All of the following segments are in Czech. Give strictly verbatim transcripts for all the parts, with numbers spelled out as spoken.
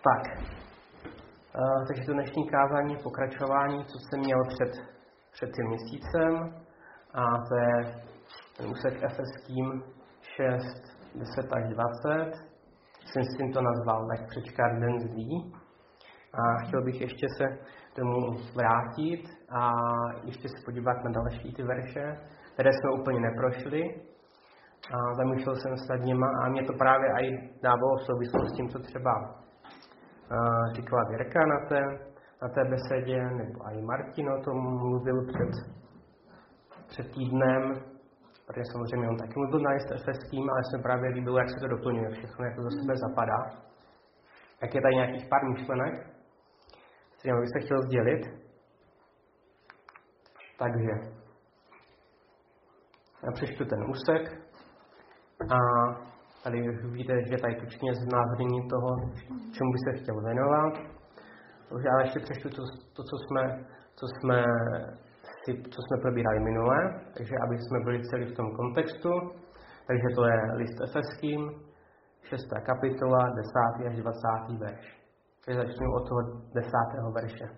Tak, uh, takže to dnešní kázání pokračování, co jsem měl před, před tím měsícem, a to je ten úsek Efeským šest, deset až dvacet. Jsem s tím to nazval Nech přečkat den zlý. A chtěl bych ještě se tomu vrátit a ještě se podívat na další ty verše, které jsme úplně neprošli. A zamýšlel jsem se nad nima a mě to právě i dávalo v souvislosti s tím, co třeba uh, říkala Věrka na té, na té besedě, nebo i Martin o tom mluvil před, před týdnem, protože samozřejmě on taky mluvil na list Efeským, ale se mi právě líbilo, jak se to doplňuje všechno, jak to do sebe zapadá. Tak je tady nějakých pár myšlenek, s kterými bych se chtěl sdělit. Takže já přečtu ten úsek a tady vidíte, že tady tučně znázornění toho, čemu by se chtěl věnovat. Takže ale ještě přečtu to, to co, jsme, co, jsme, si, co jsme probírali minule, takže aby jsme byli celý v tom kontextu. Takže to je list Efeským, šestá kapitola, desátý až dvacátý verš. Takže začnu od toho desátého verše.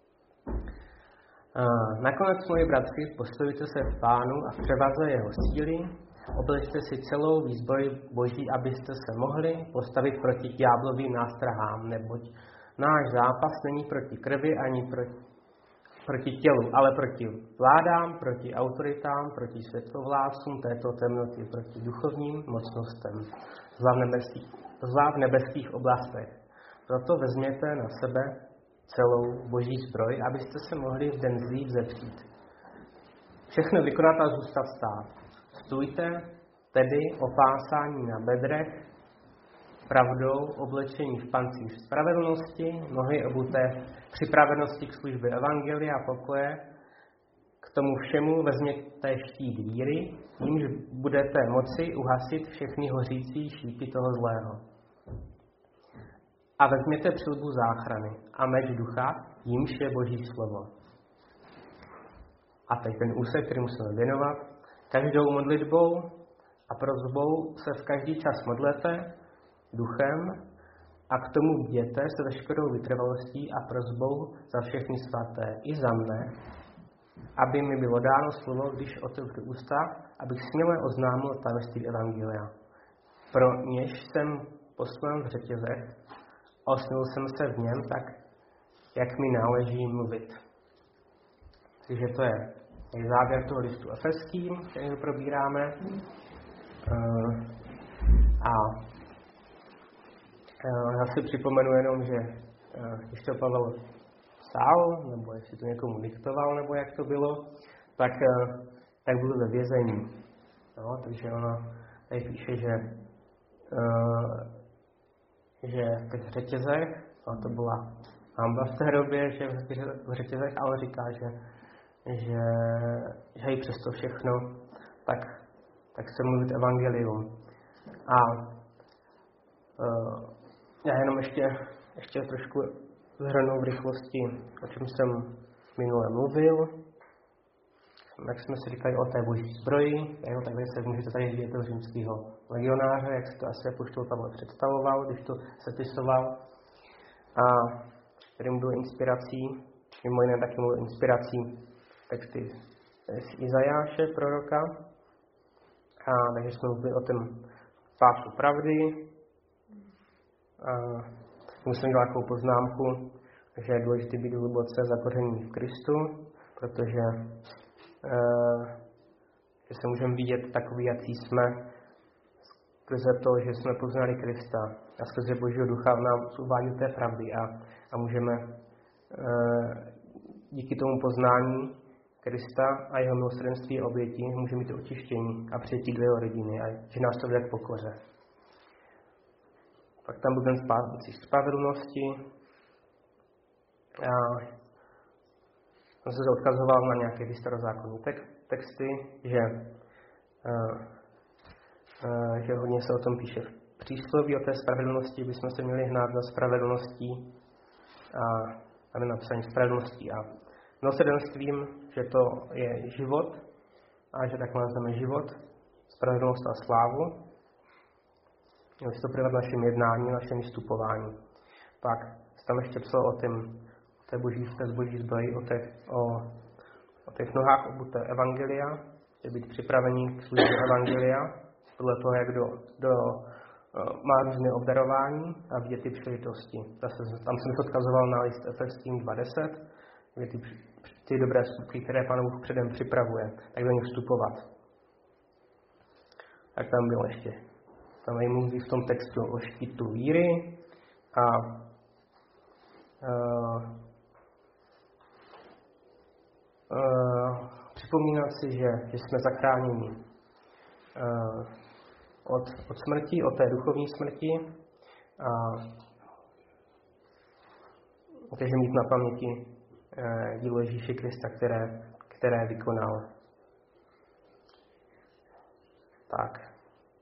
Nakonec, moji bratři, postavujte se v Pánu a v převaze jeho síly, oblečte si celou výzbroj Boží, abyste se mohli postavit proti ďáblovým nástrahám, neboť náš zápas není proti krvi ani proti, proti tělu, ale proti vládám, proti autoritám, proti světlovládcům této temnoty, proti duchovním mocnostem, zla v nebeských, zla v nebeských oblastech. Proto vezměte na sebe celou Boží zbroj, abyste se mohli v den zlý vzepřít. Všechno vykonat a zůstat stát. Stůjte tedy opásání na bedrech, pravdou oblečení v pancíř spravedlnosti, nohy obuté připravenosti k službě evangelia a pokoje. K tomu všemu vezměte štít víry, jímž budete moci uhasit všechny hořící šípy toho zlého. A vezměte přilbu záchrany a meč ducha, jímž je Boží slovo. A teď ten úsek, který musíme věnovat. Každou modlitbou a prosbou se v každý čas modlete duchem a k tomu bděte se veškerou vytrvalostí a prosbou za všechny svaté i za mne, aby mi bylo dáno slovo, když otevřu ústa, abych směle oznámil tajemství evangelia. Pro něž jsem poslán v řetězech, osnul jsem se v něm tak, jak mi náleží mluvit. Takže to je závěr toho listu Efeským, který ho probíráme. A já si připomenu jenom, že když to Pavel psal, nebo jestli to někomu diktoval, nebo jak to bylo, tak, tak byl ve vězení. No, takže ona tady píše, že že v řetězech, a to byla hamba v té době, že v řetězech, ale říká, že, že, že i přesto všechno, tak, tak se mluvit evangelium. A uh, já jenom ještě, ještě trošku zhrnu v rychlosti, o čem jsem minule mluvil. Jak jsme si říkali o té Boží zbroji, jo, takhle se můžete tady vidět toho římského legionáře, jak se to asi apoštol Pavel představoval, když to sepisoval. A kterým byl inspirací, mimo jiné taky byl inspirací texty z Izajáše, proroka. A takže jsme mluvili o tom pásu pravdy. A musím dělat takovou poznámku, že je důležité být hluboce zakořený v Kristu, protože Uh, že se můžeme vidět takový, jaký jsme, skrze to, že jsme poznali Krista a skrze Božího ducha nám uvádí té pravdy a, a můžeme uh, díky tomu poznání Krista a jeho milosrdenství a oběti můžeme mít očištění a přijetí do jeho rodiny a že nás to vede k pokoře. Pak tam byl ten pancíř spravedlnosti a on se odkazoval na nějaké starozákonní texty, že, uh, uh, že hodně se o tom píše v přísloví o té spravedlnosti, bychom se měli hnát za spravedlností a máme napsaní spravedlností a milosrdenstvím, že to je život a že tak máme život, spravedlnost a slávu. Měli se to provat našem jednání, našem vystupování. Pak tam ještě psal o, tým, o té boží, té boží zbroji, o těch, o, o těch nohách obuté evangelia, že být připravení k službě evangelia, podle toho, jak do, do, má různé obdarování a vidět ty příležitosti. Zase, tam jsem se odkazoval na list Efeským dva deset, kde ty, ty dobré skutky, které Pán Bůh předem připravuje, tak do nich vstupovat. Tak tam bylo ještě. Tam je mluví v tom textu o štítu víry a uh, uh, připomínat si, že, že jsme zachráněni uh, od, od smrti, od té duchovní smrti a takže mít na paměti uh, dílo Ježíše Krista, které, které vykonal. Tak.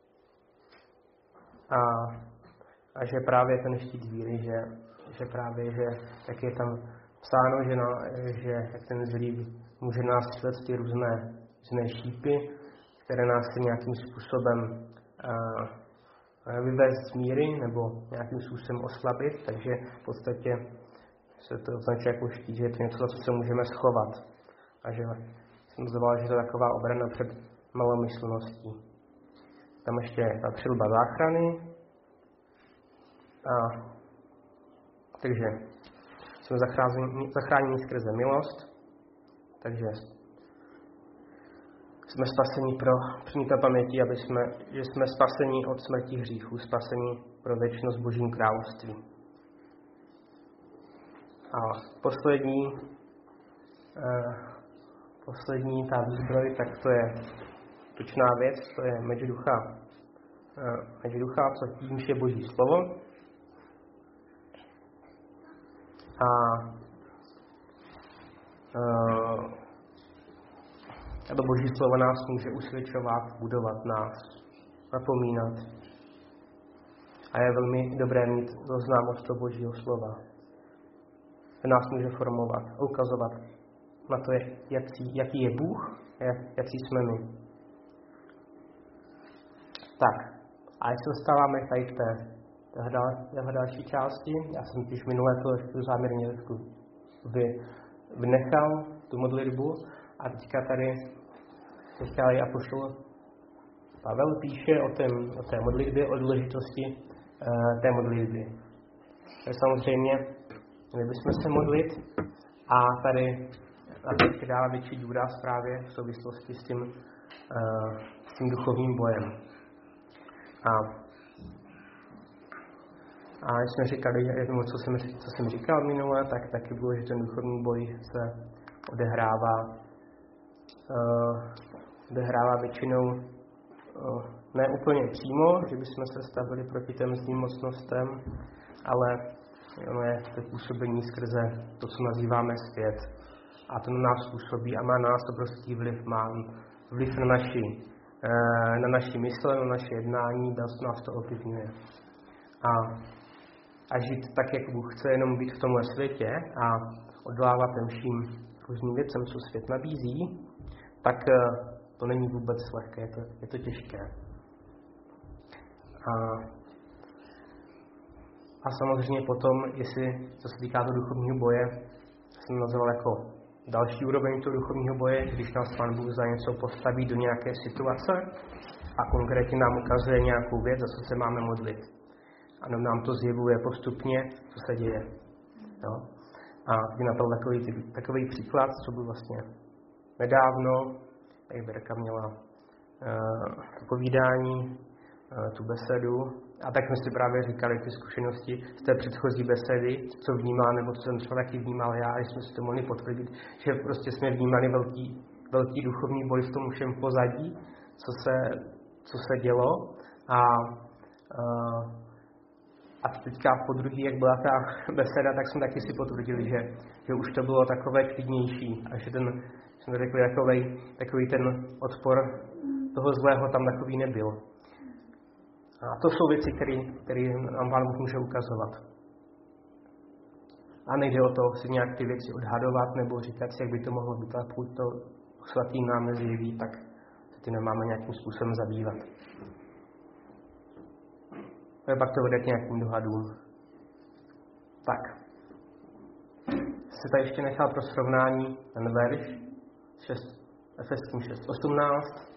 A, a že právě ten štít víry, že, že právě, že jak je tam psáno, že, na, že jak ten zlý může nás střelit ty různé, různé šípy, které nás chce nějakým způsobem a, vyvést z míry nebo nějakým způsobem oslabit, takže v podstatě se to označuje jako štít, že je to něco, co se můžeme schovat. A že jsem nazval, že to je taková obrana před malomyslností. Tam ještě ta přilba záchrany. A, takže jsme zachráněni, zachráněni skrze milost. Takže jsme spaseni pro, přijít na paměti, aby jsme, že jsme spaseni od smrti hříchů, spaseni pro věčnost v Božím království. A poslední, eh, poslední ta výzbroj, tak to je tučná věc, to je meč ducha, eh, meč ducha, co tímž je Boží slovo. A eh, A to Boží slovo nás může usvědčovat, budovat nás, napomínat. A je velmi dobré mít známost toho Božího slova. To nás může formovat a ukazovat na to, jaký, jaký je Bůh a jaký jsme my. Tak, a jak se dostáváme tady k té téhle další části, já jsem když minulé to záměrně vy, vynechal, tu modlitbu, a teďka tady teďka i apoštol Pavel píše o, tém, o té modlitbě, o důležitosti uh, té modlitby. Takže samozřejmě měli bychom se modlit a tady a teď dává větší důraz právě v souvislosti s tím, uh, s tím duchovním bojem. A, a když jsme říkali, co jsem, co jsem říkal minule, tak taky bylo, že ten duchovní boj se odehrává Uh, odehrává většinou uh, ne úplně přímo, že bychom se stavili proti těm zlým mocnostem, ale ono je to působení skrze to, co nazýváme svět. A to na nás působí a má nás obrovský vliv, má vliv na naši, uh, na naši mysl, na naše jednání, dost nás to ovlivňuje. A, a žít tak, jak Bůh chce, jenom být v tomhle světě a odolávat těm vším různým věcem, co svět nabízí, tak to není vůbec lehké, je to, je to těžké. A, a samozřejmě potom, jestli, co se týká toho duchovního boje, jsem nazval jako další úroveň toho duchovního boje, když nás Pán Bůh za něco postaví do nějaké situace a konkrétně nám ukazuje nějakou věc, za co se máme modlit. A nám to zjevuje postupně, co se děje. Jo? A když na to takový, takový příklad, co byl vlastně nedávno, jak Berka měla uh, povídání, uh, tu besedu. A tak jsme si právě říkali ty zkušenosti z té předchozí besedy, co vnímala, nebo co jsem třeba taky vnímal já, a jsme si to mohli potvrdit, že prostě jsme vnímali velký, velký duchovní boj v tom všem pozadí, co se, co se dělo. A, uh, a teďka po druhý, jak byla ta beseda, tak jsme taky si potvrdili, že, že už to bylo takové klidnější a že ten jsme řekli, takovej, takový ten odpor toho zlého tam takový nebyl. A to jsou věci, které nám Pán Bůh může ukazovat. A nejde o to si nějak ty věci odhadovat nebo říkat si, jak by to mohlo být, a pokud to svatý nám nezjeví, tak se ty nemáme nějakým způsobem zabývat. A pak to vede k nějakým dohadům. Tak. Se tady ještě nechal pro srovnání ten verš Efeským šest osmnáct.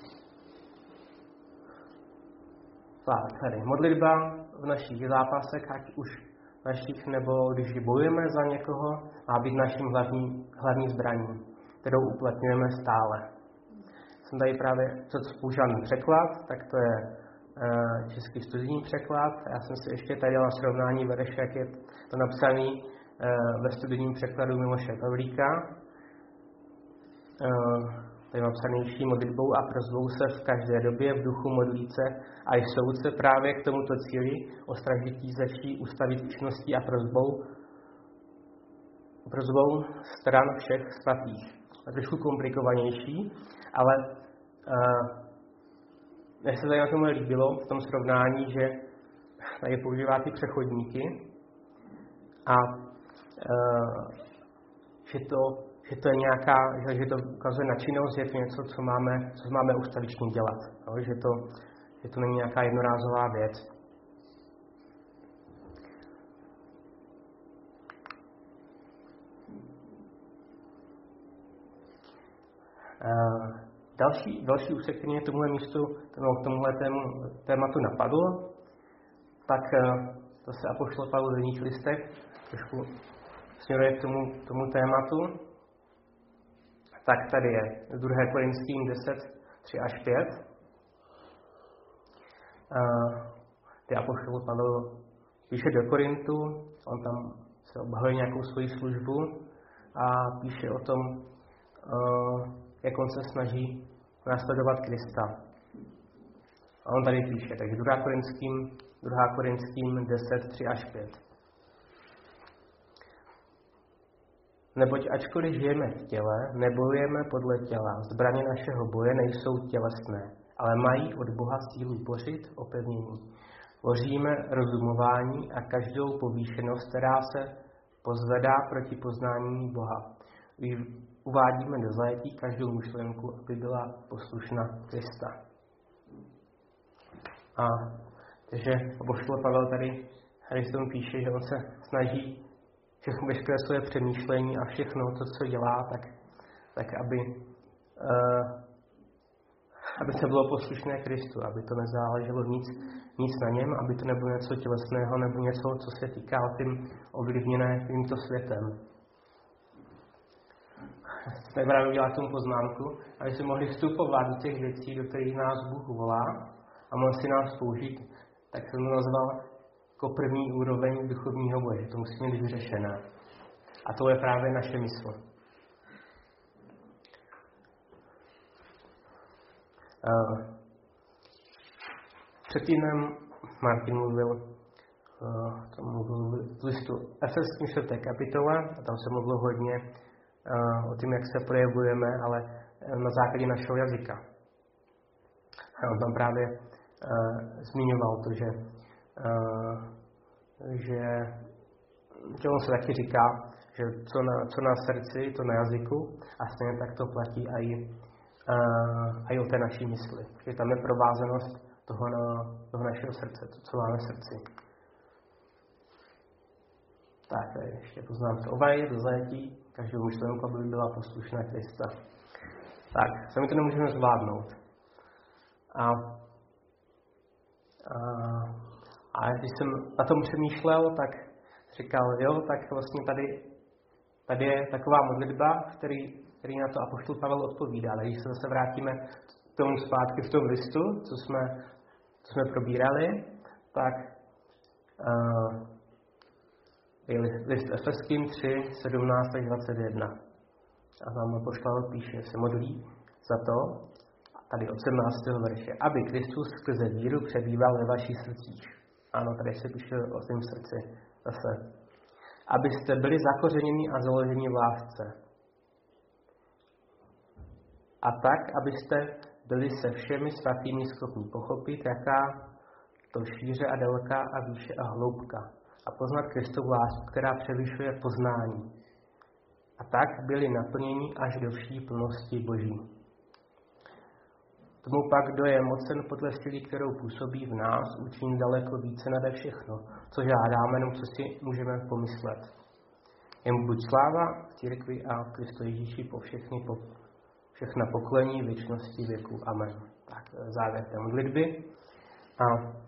Tak, tady. Modlitba v našich zápasech, ať už našich, nebo když bojujeme za někoho, má být naším hlavní, hlavní zbraní, kterou uplatňujeme stále. Jsem tady právě používaný překlad, tak to je uh, český studijní překlad. Já jsem si ještě tady dělal srovnání verš, jak je to napsané uh, ve studijním překladu Miloše Pavlíka. Uh, tady napsanější modlitbou a prozbou se v každé době v duchu modlíce a jsou se právě k tomuto cíli ostražití ze vší ústavit činností a prozbou, prozbou stran všech svatých. Je trošku komplikovanější, ale uh, mně se tady na tom líbilo v tom srovnání, že tady používá ty přechodníky a uh, že to že to je nějaká, že, že to ukazuje na činnost, je to něco, co máme, co máme ustavičně dělat. Jo? Že, to, že to není nějaká jednorázová věc. Uh, další, další úsek, který mě tomuhle místu, k tomuhle tému, tématu napadl, tak uh, to se apoštol Pavel v jiných listech trošku směruje k tomu, tomu tématu. Tak tady je druhé Korinským deset, tři až pět. Ty apoštol Pavel píše do Korintu, on tam se obhajuje nějakou svoji službu a píše o tom, jak on se snaží následovat Krista. A on tady píše, takže druhé Korinským, druhé Korinským deset, tři až pět. Neboť ačkoliv žijeme v těle, nebojujeme podle těla. Zbraně našeho boje nejsou tělesné, ale mají od Boha sílu bořit opevnění. Boříme rozumování a každou povýšenost, která se pozvedá proti poznání Boha. Uvádíme do zajetí každou myšlenku, aby byla poslušná Krista. A takže apoštol Pavel tady, tady se tomu píše, že on se snaží všechno veškeré své přemýšlení a všechno to, co dělá, tak, tak aby, uh, aby se bylo poslušné Kristu, aby to nezáleželo nic, nic na něm, aby to nebylo něco tělesného nebo něco, co se týká tím ovlivněné tímto světem. Jsme právě udělat tomu poznámku, aby se mohli vstupovat do těch věcí, do kterých nás Bůh volá a mohl si nás použít, tak jsem to nazval jako první úroveň duchovního boje. To musí mít vyřešené. A to je právě naše mysl. Uh, před týdnem Martin mluvil, uh, mluvil v listu Efeským čtvrté kapitole a tam se mluvilo hodně uh, o tom, jak se projevujeme, ale na základě našeho jazyka. A on tam právě uh, zmiňoval to, že Uh, že, že on se taky říká, že co na, co na srdci, to na jazyku a stejně tak to platí i uh, o té naší mysli. Že tam je provázanost toho, na, toho našeho srdce, to, co máme v srdci. Tak, tady ještě poznámka. Ovaj do zajetí, každou myšlenku, aby byla poslušná Krista. Tak, sami to nemůžeme zvládnout. A, a A když jsem na tom přemýšlel, tak říkal, jo, tak vlastně tady, tady je taková modlitba, který, který na to apoštol Pavel odpovídá. Ale když se zase vrátíme k tomu zpátky v tom listu, co jsme, co jsme probírali, tak uh, je list Efeským tři, sedmnáct až dvacet jedna. A tam apoštol píše, se modlí za to, tady od sedmnáctého verše, aby Kristus skrze víru přebýval ve vašich srdcích. Ano, tady se píše o svém srdci zase. Abyste byli zakořeněni a založeni v lásce. A tak, abyste byli se všemi svatými schopni pochopit, jaká to šíře a délka a výše a hloubka. A poznat Kristovu lásku, která převyšuje poznání. A tak byli naplněni až do vší plnosti Boží. Tomu pak, kdo je mocen podle síly, kterou působí v nás, učiní daleko více nade všechno, co žádáme, jenom co si můžeme pomyslet. Jen buď sláva v církvi a v Kristu Ježíši po všechny, po všechna pokolení věčnosti věku. Amen. Tak závěr té modlitby. A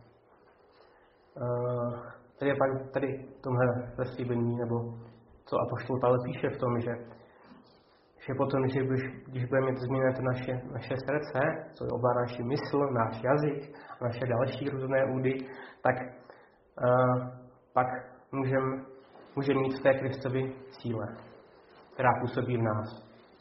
uh, tady je pak tady v tomhle zaslíbení, nebo co apoštol Pavel píše v tom, že že potom, že když, když budeme mít změnit naše, naše srdce, co je oba naši mysl, náš jazyk a naše další různé údy, tak uh, pak můžeme můžem mít v té Kristovi síle, která působí v nás.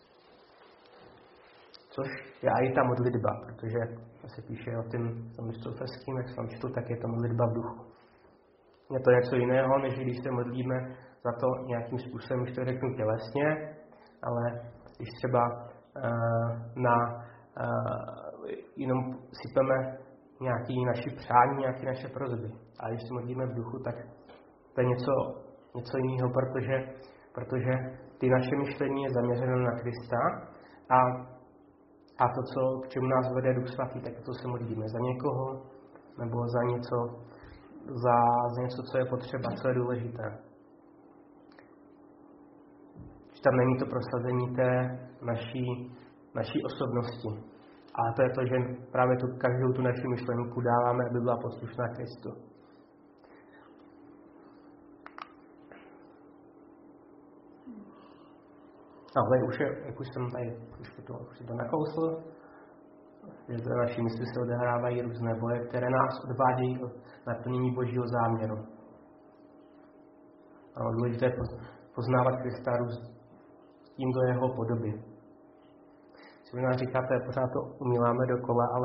Což je i ta modlitba, protože se píše o tom listu Efeským, jak jsem četl, tak je to modlitba v duchu. Je to něco jiného, než když se modlíme za to nějakým způsobem, už to řeknu tělesně, ale když třeba uh, na uh, jenom sypeme nějaké naše přání, nějaké naše prosby. A když se modlíme v duchu, tak to je něco, něco jiného, protože, protože ty naše myšlení je zaměřeno na Krista a, a to, co, k čemu nás vede Duch Svatý, tak to se modlíme za někoho nebo za něco, za, za něco, co je potřeba, co je důležité. Tam není to prosazení té naší, naší osobnosti. Ale to je to, že právě tu, každou tu naši myšlenku dáváme, aby byla poslušná Kristu. A tady už, je, jak už jsem tady už to, už to nakousl, že v naší mysli se odehrávají různé boje, které nás odvádějí od naplnění Božího záměru. A důležité je poznávat Krista různě tím do jeho podoby. Si možná říkáte, pořád to umíláme dokola, ale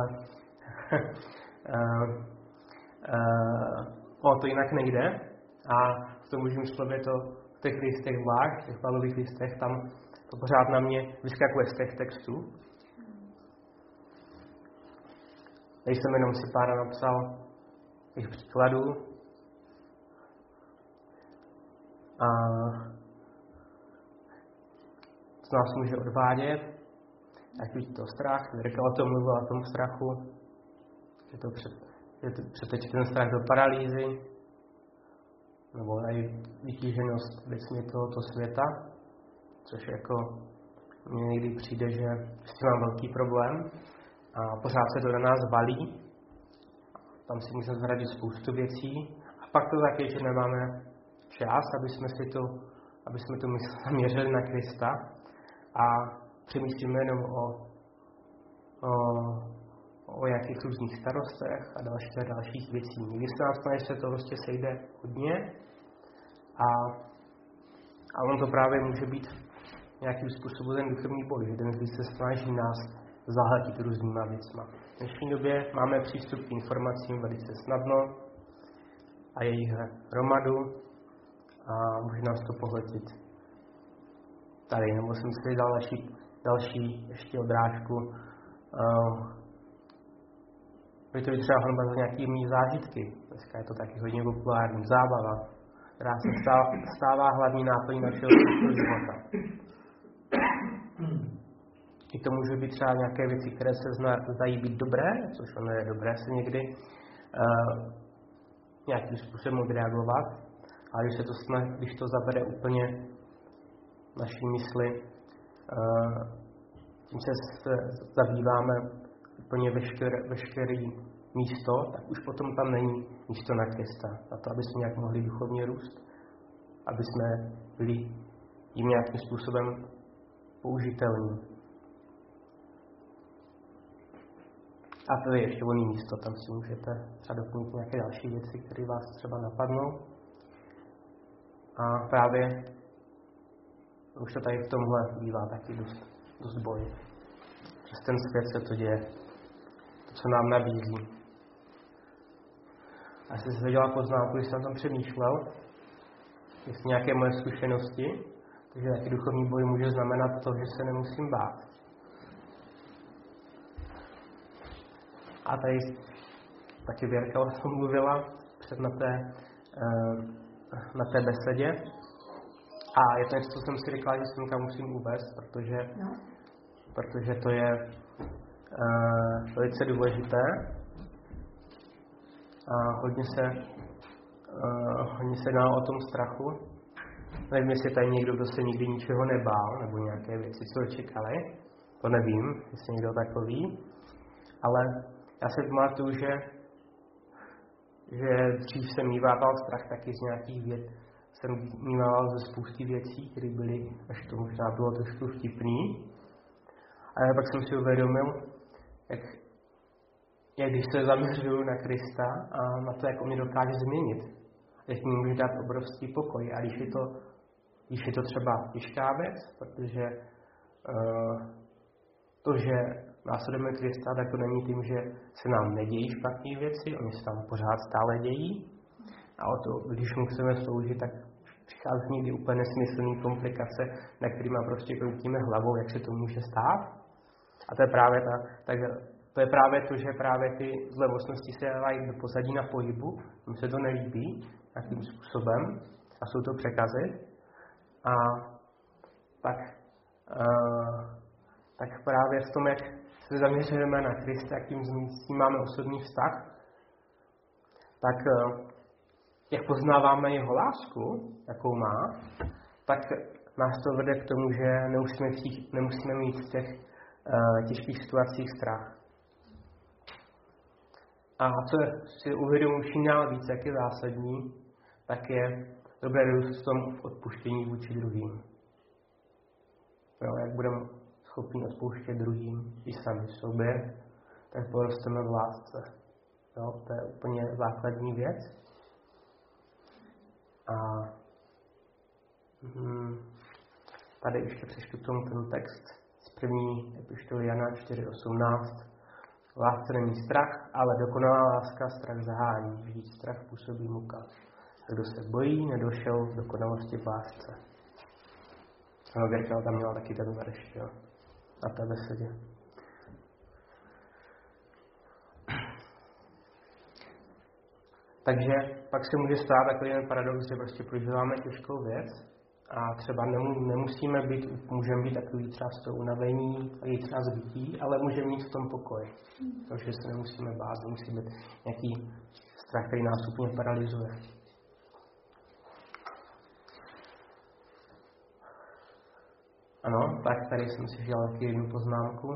uh, uh, o to jinak nejde. A v tom Božím slově to v těch listech zvlášť, v těch Pavlových listech, tam to pořád na mě vyskakuje z těch textů. Když jsem jenom si pár napsal těch příkladů. A co nás může odvádět, ať už to strach, Jirka o tom mluvil, o tom strachu, že to před, že to přetečí ten strach do paralýzy, nebo i vytíženost věcmi tohoto světa, což jako mně někdy přijde, že s tím mám velký problém a pořád se to na nás valí, tam si můžeme zradit spoustu věcí a pak to taky, že nemáme čas, aby jsme si to, aby jsme to mysl zaměřili na Krista, a přemýšlíme jenom o, o, o nějakých různých starostech a dalších a dalších věcí. Někdy se nás stane, že se to prostě sejde hodně a, a on to právě může být nějakým způsobem ten duchovní boj, že ten zlý se snaží nás zahltit různýma věcma. V dnešní době máme přístup k informacím velice snadno a jejich hromadu a může nás to pohltit. Tady, nebo jsem si dal další, další ještě odrážku. Uh, to je třeba honba za nějaký mý zážitky. Dneska je to taky hodně populární. Zábava, která se stává, stává hlavní náplní našeho života. I to může být třeba nějaké věci, které se zdají být dobré, což ono je dobré se někdy uh, nějakým způsobem odreagovat, ale když, se to snaží, když to zabere úplně naší mysli, tím se zabýváme úplně veškeré, veškeré místo, tak už potom tam není místo na Krista. Na to, aby jsme nějak mohli duchovně růst, aby jsme byli jim nějakým způsobem použitelní. A to je ještě volné místo, tam si můžete třeba doplnit nějaké další věci, které vás třeba napadnou. A právě už to tady v tomhle bývá taky dost, dost boj. Přes ten svět se to děje. To, co nám nabízí. A já jsem si dělal poznámku, když jsem tam přemýšlel, jestli nějaké moje zkušenosti, takže taky duchovní boj může znamenat to, že se nemusím bát. A tady taky Věrka o tom mluvila před na té, na té besedě. A je to něco, co jsem si říkal, že synka musím uvést, protože, no. protože to je uh, velice důležité. A hodně se, uh, hodně se jedná o tom strachu. Nevím, jestli tady někdo, kdo se nikdy ničeho nebál, nebo nějaké věci, co očekali. To nevím, jestli někdo takový. Ale já se pamatuju, že, že dřív jsem mívával strach taky z nějakých věc. Jsem mýval ze spousty věcí, které byly, až to možná bylo trošku vtipný. A pak jsem si uvědomil, jak, jak když se zaměřuju na Krista a na to, jak on mě dokáže změnit, jak mi může dát obrovský pokoj. A když je to, když je to třeba těžká věc, protože uh, to, že následujeme Krista, tak to není tím, že se nám nedějí špatné věci, oni se tam pořád stále dějí. A o to, když mu chceme sloužit, tak přichází někdy úplně nesmyslný komplikace, na kterýma prostě kroutíme hlavou, jak se to může stát. A to je právě, ta, tak, to, je právě to, že právě ty zlé vlastnosti se dávají do pozadí na pohybu, jim se to nelíbí nějakým způsobem a jsou to překazy. A tak, uh, tak právě v tom, jak se zaměřujeme na Krista, jak tím s tím máme osobní vztah, tak uh, jak poznáváme jeho lásku, jakou má, tak nás to vede k tomu, že nemusíme, těch, nemusíme mít z těch uh, těžkých situacích strach. A co si uvědomuji čím dál víc, jak je zásadní, tak je dobré růst v tom odpuštění vůči druhým. Jo, jak budeme schopni odpouštět druhým i sami sobě, tak porosteme v lásce. Jo, to je úplně základní věc. A hm, tady ještě přečtu k tomu ten text z první epištoly Jana čtyři osmnáct. Lásce není strach, ale dokonalá láska strach zahání. Vždyť strach působí muka. Kdo se bojí, nedošel v dokonalosti v lásce. Ano, Věrka tam měla taky ten verš, jo, na té besedě. Takže pak se může stát takový ten paradox, že prostě prožíváme těžkou věc a třeba nemusíme být, můžeme být takový třeba z toho unavení, takový třeba zbytí, ale můžeme mít v tom pokoj. Takže se nemusíme bát, nemusí být nějaký strach, který nás úplně paralyzuje. Ano, tak tady jsem si dělal taky jednu poznámku.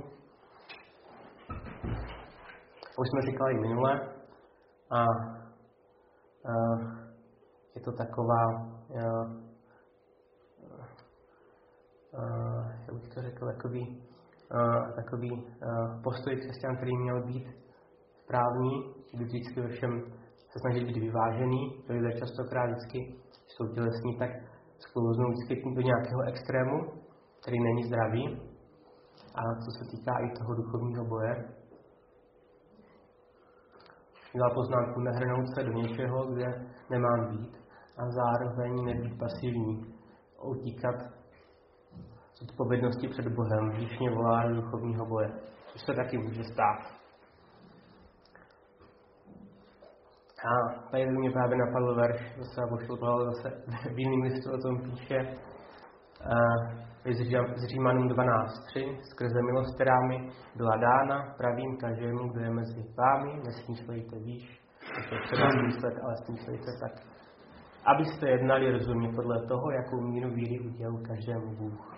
Už jsme říkali minule a Uh, je to taková, uh, uh, jak bych to řekl, takový, uh, takový uh, postoj křesťan, který měl být správný, vždycky ve všem se snažit být vyvážený, to lidé častokrát vždycky jsou tělesní, tak sklouznou vždycky do nějakého extrému, který není zdravý. A co se týká i toho duchovního boje, měla poznámku nehrnout se do něčeho, kde nemám být a zároveň nebýt pasivní, utíkat z odpovědnosti před Bohem, když mě volá do duchovního boje, což se taky může stát. A tady mě právě napadl verš, zase Apoštol Pavel zase v jiném listu o tom píše, z Římanům dvanáct tři, skrze milost, která mi byla dána, pravím každému, kdo je mezi vámi, nesmýšlejte výš, to je třeba smyslet, ale smýšlejte tak, abyste jednali rozumně podle toho, jakou míru víry udělal každému Bůh.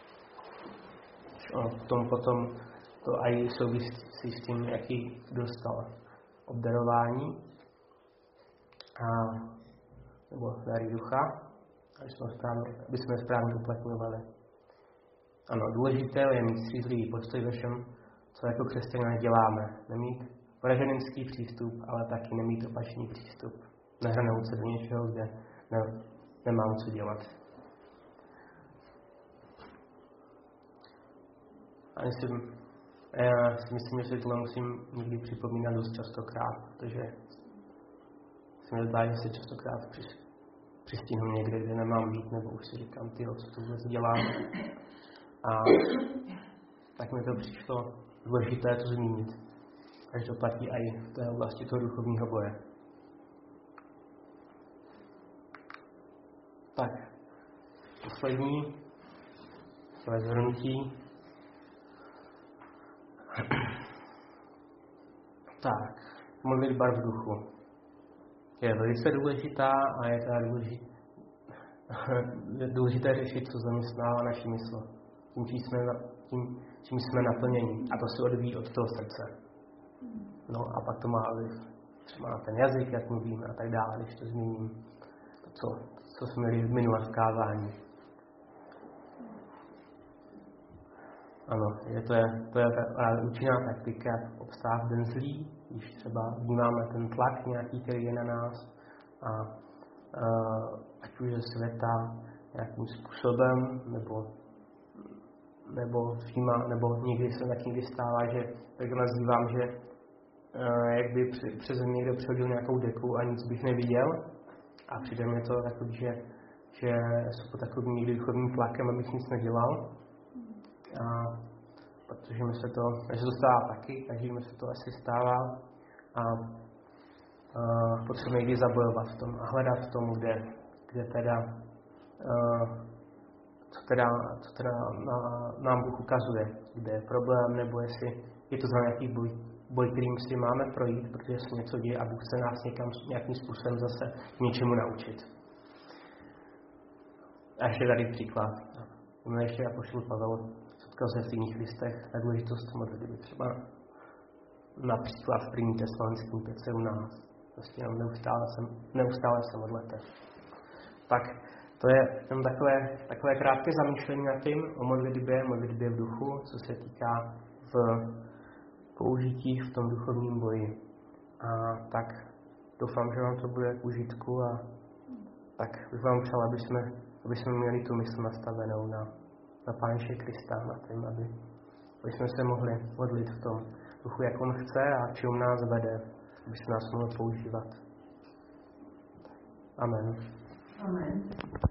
O tom potom to aj souvisí s tím, jaký dostal obdarování a, nebo dary ducha, aby jsme správně, aby jsme správně uplatňovali. Ano, důležité je mít střízlivý postoj ve všem, co jako křesťané děláme. Nemít vraženinský přístup, ale taky nemít opačný přístup. Nehrnout se do něčeho, kde ne, nemám co dělat. A myslím, já si myslím, že si tohle musím někdy připomínat dost častokrát, protože se mi zdá, že se častokrát přistihnu někde, kde nemám být, nebo už si říkám, tyjo, co to vůbec dělám. A tak mi to přišlo důležité to zmínit. Až to platí i v té oblasti toho duchovního boje. Tak, poslední, takové zhrnutí. Tak, modlitba v duchu je velice důležitá a je teda důležité, důležité řešit, co zaměstnává naši mysl. Tím, čím jsme, tím, čím jsme naplněni. A to se odvíjí od toho srdce. No a pak to má vliv třeba na ten jazyk, jak mluvíme a tak dále, když to zmíním. To, co, co jsme měli v minulém kázání. Ano, je to je, to je účinná taktika, jak obstát den zlý, když třeba vnímáme ten tlak nějaký, který je na nás a uh, ať už ze světa nějakým způsobem, nebo, nebo svýma, nebo někdy se tak někdy stává, že tak nazývám, že uh, jak by přes mě někdo přehodil nějakou deku a nic bych neviděl a přijde mi to takový, že, že jsou pod takovým někdy východním tlakem, abych nic nedělal. A protože mi se to, že to stává taky, takže mi se to asi stává a, a potřebujeme někdy zabojovat v tom a hledat v tom, kde, kde teda, a, co teda, co teda na, nám Bůh ukazuje, kde je problém, nebo jestli je to za nějaký boj, boj, kterým si máme projít, protože se něco děje a Bůh chce nás někam, nějakým způsobem zase něčemu naučit. A ještě tady příklad. Máme ještě apoštol Pavel setkal se v jiných listech na důležitost modlitby. Třeba například v první Tesalonickým pět sedmnáct. Prostě jenom neustále se, neustále se modlete. Tak to je jenom takové, takové krátké zamýšlení nad tím o modlitbě, modlitbě v duchu, co se týká v použití v tom duchovním boji. A tak doufám, že vám to bude k užitku a tak bych vám přál, aby jsme, aby jsme měli tu mysl nastavenou na, na Pána Ježíše Krista, na tím, aby, aby jsme se mohli modlit v tom duchu, jak on chce a čím nás vede, aby se nás mohl používat. Amen. Amen.